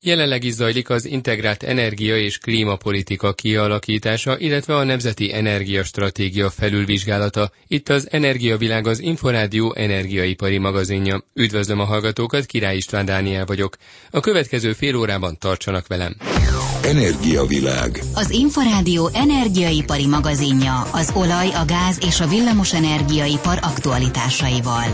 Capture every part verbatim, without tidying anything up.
Jelenleg is zajlik az integrált energia és klímapolitika kialakítása, illetve a Nemzeti Energiastratégia felülvizsgálata. Itt az Energiavilág, az Inforádió energiaipari magazinja. Üdvözlöm a hallgatókat, Király István Dániel vagyok. A következő fél órában tartsanak velem. Energiavilág. Az Inforádió energiaipari magazinja az olaj, a gáz és a villamos energiaipar aktualitásaival.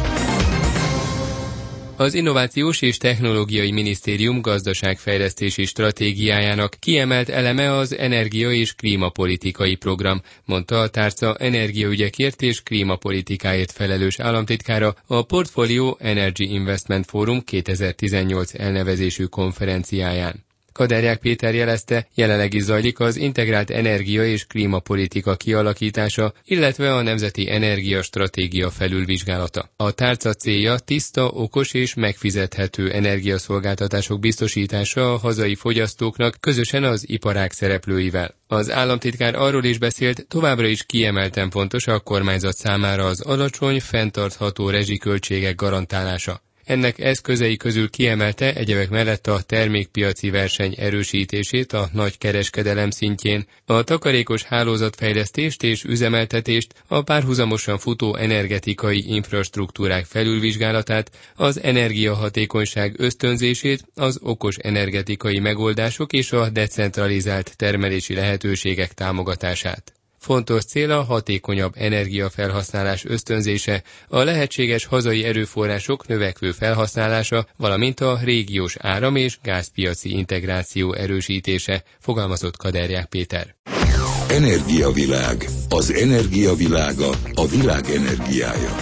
Az Innovációs és Technológiai Minisztérium gazdaságfejlesztési stratégiájának kiemelt eleme az energia- és klímapolitikai program, mondta a tárca energiaügyekért és klímapolitikáért felelős államtitkára a Portfolio Energy Investment Forum kétezer-tizennyolc elnevezésű konferenciáján. Kaderják Péter jelezte, jelenleg is zajlik az integrált energia- és klímapolitika kialakítása, illetve a Nemzeti Energiastratégia felülvizsgálata. A tárca célja tiszta, okos és megfizethető energiaszolgáltatások biztosítása a hazai fogyasztóknak közösen az iparág szereplőivel. Az államtitkár arról is beszélt, továbbra is kiemelten fontos a kormányzat számára az alacsony, fenntartható rezsiköltségek garantálása. Ennek eszközei közül kiemelte egyebek mellett a termékpiaci verseny erősítését a nagy kereskedelem szintjén, a takarékos hálózatfejlesztést és üzemeltetést, a párhuzamosan futó energetikai infrastruktúrák felülvizsgálatát, az energiahatékonyság ösztönzését, az okos energetikai megoldások és a decentralizált termelési lehetőségek támogatását. Fontos cél a hatékonyabb energiafelhasználás ösztönzése, a lehetséges hazai erőforrások növekvő felhasználása, valamint a régiós áram- és gázpiaci integráció erősítése, fogalmazott Kaderják Péter. Energiavilág. Az energiavilága, a világ energiája.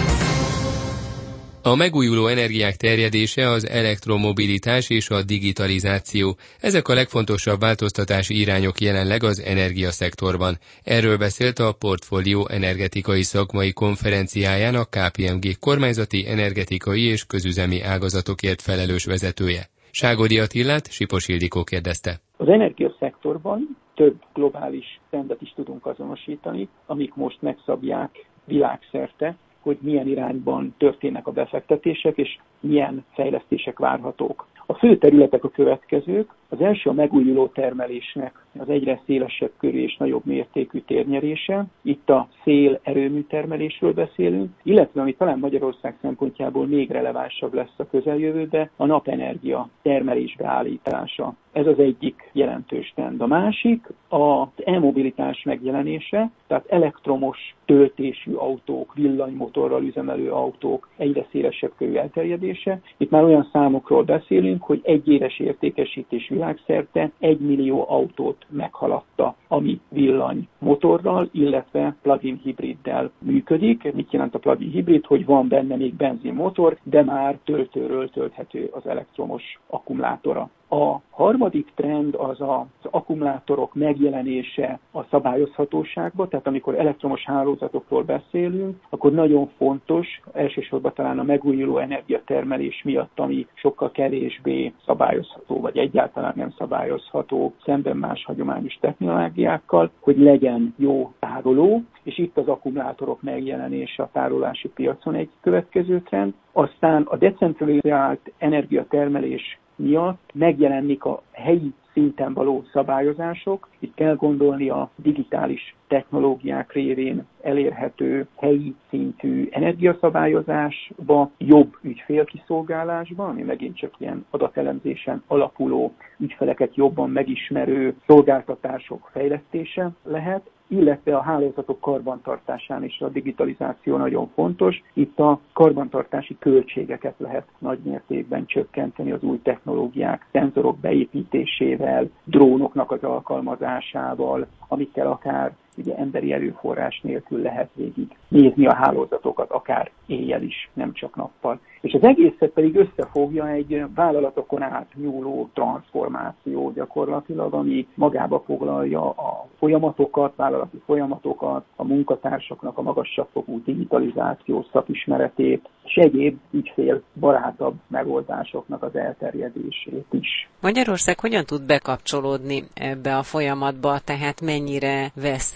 A megújuló energiák terjedése, az elektromobilitás és a digitalizáció. Ezek a legfontosabb változtatási irányok jelenleg az energiaszektorban. Erről beszélt a Portfolio energetikai szakmai konferenciáján a ká pé em gé kormányzati, energetikai és közüzemi ágazatokért felelős vezetője. Ságodi Attilát Sipos Ildikó kérdezte. Az energiaszektorban több globális trendet is tudunk azonosítani, amik most megszabják világszerte, hogy milyen irányban történnek a befektetések, és milyen fejlesztések várhatók. A fő területek a következők. Az első a megújuló termelésnek az egyre szélesebb körű és nagyobb mértékű térnyerése. Itt a szél erőmű termelésről beszélünk, illetve ami talán Magyarország szempontjából még relevánsabb lesz a közeljövőben, a napenergia termelésbe állítása. Ez az egyik jelentős trend. A másik az e-mobilitás megjelenése, tehát elektromos töltésű autók, villanymotorral üzemelő autók egyre szélesebb körű elterjedése. Itt már olyan számokról beszélünk, hogy egy éves értékesítés világszerte egy millió autót meghaladta, ami villanymotorral, illetve plug-in hibriddel működik. Mit jelent a plug-in hibrid? Hogy van benne még benzinmotor, de már töltőről tölthető az elektromos akkumulátora. A harmadik trend az az akkumulátorok megjelenése a szabályozhatóságban, tehát amikor elektromos hálózatokról beszélünk, akkor nagyon fontos, elsősorban talán a megújuló energiatermelés miatt, ami sokkal kevésbé szabályozható, vagy egyáltalán nem szabályozható szemben más hagyományos technológiákkal, hogy legyen jó tároló, és itt az akkumulátorok megjelenése a tárolási piacon egy következő trend. Aztán a decentralizált energiatermelés miatt megjelenik a helyi szinten való szabályozások. Itt kell gondolni a digitális technológiák révén elérhető helyi szintű energiaszabályozásba, jobb ügyfélkiszolgálásba, ami megint csak ilyen adatelemzésen alapuló, ügyfeleket jobban megismerő szolgáltatások fejlesztése lehet, illetve a hálózatok karbantartásán is a digitalizáció nagyon fontos. Itt a karbantartási költségeket lehet nagy mértékben csökkenteni az új technológiák, szenzorok beépítésével, drónoknak az alkalmazásával, amikkel akár ugye emberi erőforrás nélkül lehet végig nézni a hálózatokat, akár éjjel is, nem csak nappal. És az egészet pedig összefogja egy vállalatokon átnyúló transformáció gyakorlatilag, ami magába foglalja a folyamatokat, vállalati folyamatokat, a munkatársaknak a magasabb fokú digitalizáció szakismeretét, és egyéb ügyfélbarátabb megoldásoknak az elterjedését is. Magyarország hogyan tud bekapcsolódni ebbe a folyamatba, tehát mennyire vesz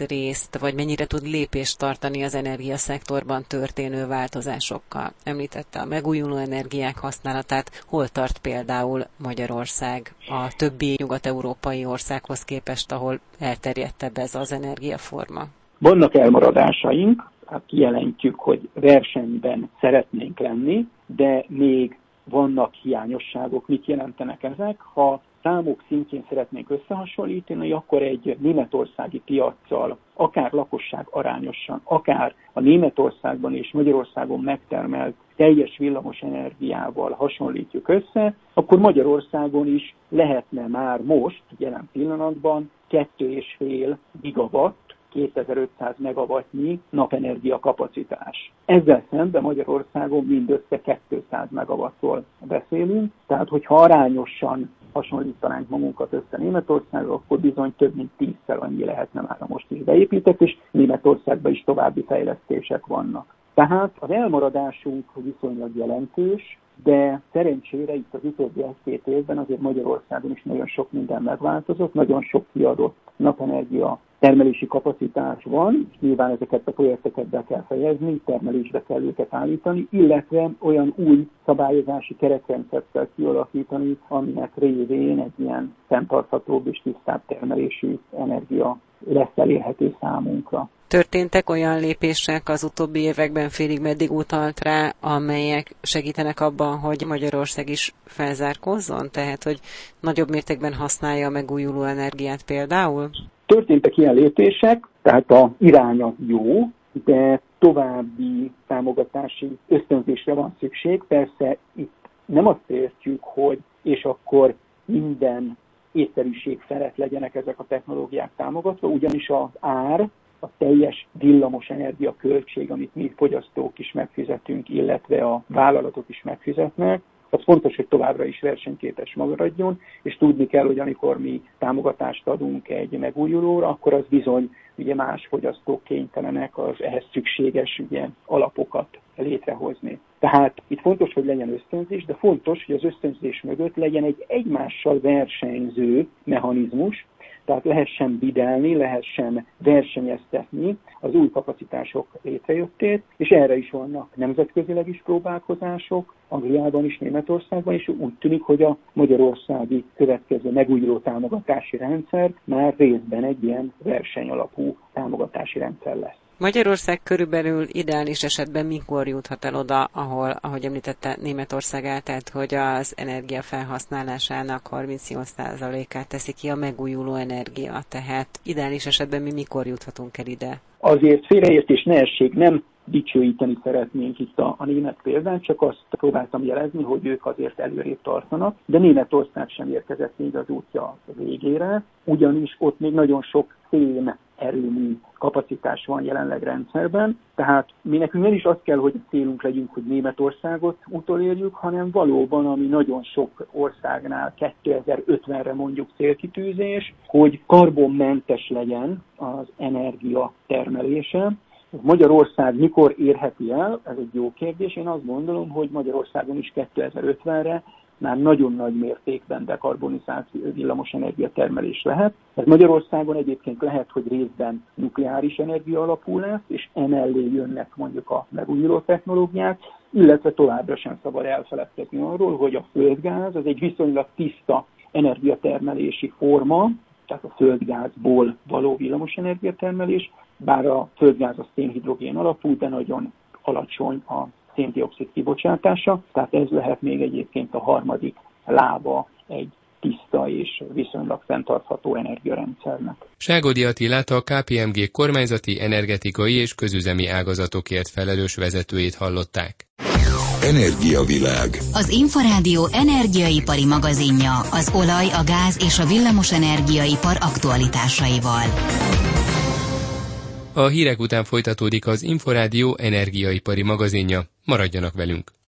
részt, vagy mennyire tud lépést tartani az energiaszektorban történő változásokkal? Említette a megújuló energiák használatát. Hol tart például Magyarország a többi nyugat-európai országhoz képest, ahol elterjedtebb ez az energiaforma? Vannak elmaradásaink, hát kijelentjük, hogy versenyben szeretnénk lenni, de még vannak hiányosságok. Mit jelentenek ezek? Ha számok szintjén szeretnénk összehasonlítani, akkor egy németországi piaccal, akár lakosság arányosan, akár a Németországban és Magyarországon megtermelt teljes villamos energiával hasonlítjuk össze, akkor Magyarországon is lehetne már most, jelen pillanatban kettő és fél gigawatt, kétezer-ötszáz megawattnyi napenergia kapacitás. Ezzel szemben Magyarországon mindössze kétszáz megawattról beszélünk, tehát hogyha arányosan hasonlítanánk magunkat össze Németországgal, akkor bizony több mint tízszer annyi lehetne már most is beépített, és Németországban is további fejlesztések vannak. Tehát az elmaradásunk viszonylag jelentős, de szerencsére itt az utóbbi egy-két évben azért Magyarországon is nagyon sok minden megváltozott, nagyon sok kiadott napenergia termelési kapacitás van, és nyilván ezeket a projekteket be kell fejezni, termelésbe kell őket állítani, illetve olyan új szabályozási keretrendszert kell kialakítani, aminek révén egy ilyen fenntarthatóbb és tisztább termelésű energia lesz elérhető számunkra. Történtek olyan lépések az utóbbi években, félig meddig utalt rá, amelyek segítenek abban, hogy Magyarország is felzárkózzon? Tehát, hogy nagyobb mértékben használja a megújuló energiát például? Történtek ilyen lépések, tehát az iránya jó, de további támogatási ösztönzésre van szükség. Persze itt nem azt értjük, hogy és akkor minden észszerűség felett legyenek ezek a technológiák támogatva, ugyanis az ár, a teljes villamos energia költség, amit mi fogyasztók is megfizetünk, illetve a vállalatok is megfizetnek, az fontos, hogy továbbra is versenyképes maradjon, és tudni kell, hogy amikor mi támogatást adunk egy megújulóra, akkor az bizony ugye más fogyasztók kénytelenek az ehhez szükséges ugye, alapokat létrehozni. Tehát itt fontos, hogy legyen ösztönzés, de fontos, hogy az ösztönzés mögött legyen egy egymással versenyző mechanizmus, tehát lehessen bidelni, lehessen versenyeztetni az új kapacitások létrejöttét, és erre is vannak nemzetközileg is próbálkozások, Angliában is, Németországban is. Úgy tűnik, hogy a magyarországi következő megújuló támogatási rendszer már részben egy ilyen versenyalapú támogatási rendszer lesz. Magyarország körülbelül ideális esetben mikor juthat el oda, ahol, ahogy említette, Németország eltelt, hogy az energia felhasználásának harmincnyolc százalékát teszi ki a megújuló energia. Tehát ideális esetben mi mikor juthatunk el ide? Azért félreértés ne essék, nem dicsőíteni szeretnénk itt a, a német példát, csak azt próbáltam jelezni, hogy ők azért előrébb tartanak, de Németország sem érkezett még az útja végére, ugyanis ott még nagyon sok szén erőmű kapacitás van jelenleg rendszerben, tehát mi nekünk nem is az kell, hogy célunk legyünk, hogy Németországot utolérjük, hanem valóban, ami nagyon sok országnál kétezer-ötvenre mondjuk célkitűzés, hogy karbonmentes legyen az energia termelése. Magyarország mikor érheti el? Ez egy jó kérdés. Én azt gondolom, hogy Magyarországon is kétezer-ötvenre már nagyon nagy mértékben dekarbonizált villamosenergia termelés lehet. Ez Magyarországon egyébként lehet, hogy részben nukleáris energia alapú lesz, és emellé jönnek mondjuk a megújuló technológiák, illetve továbbra sem szabad elfeledkezni arról, hogy a földgáz az egy viszonylag tiszta energiatermelési forma, tehát a földgázból való villamosenergiatermelés, bár a földgáz a szénhidrogén alapú, de nagyon alacsony a széndioxid kibocsátása, tehát ez lehet még egyébként a harmadik lába egy tiszta és viszonylag fenntartható energiarendszernek. Ságodi Attilát, a ká pé em gé kormányzati, energetikai és közüzemi ágazatokért felelős vezetőjét hallották. Energiavilág. Az Inforádió energiaipari magazinja az olaj, a gáz és a villamos energiaipar aktualitásaival. A hírek után folytatódik az Inforádió energiaipari magazinja. Maradjanak velünk!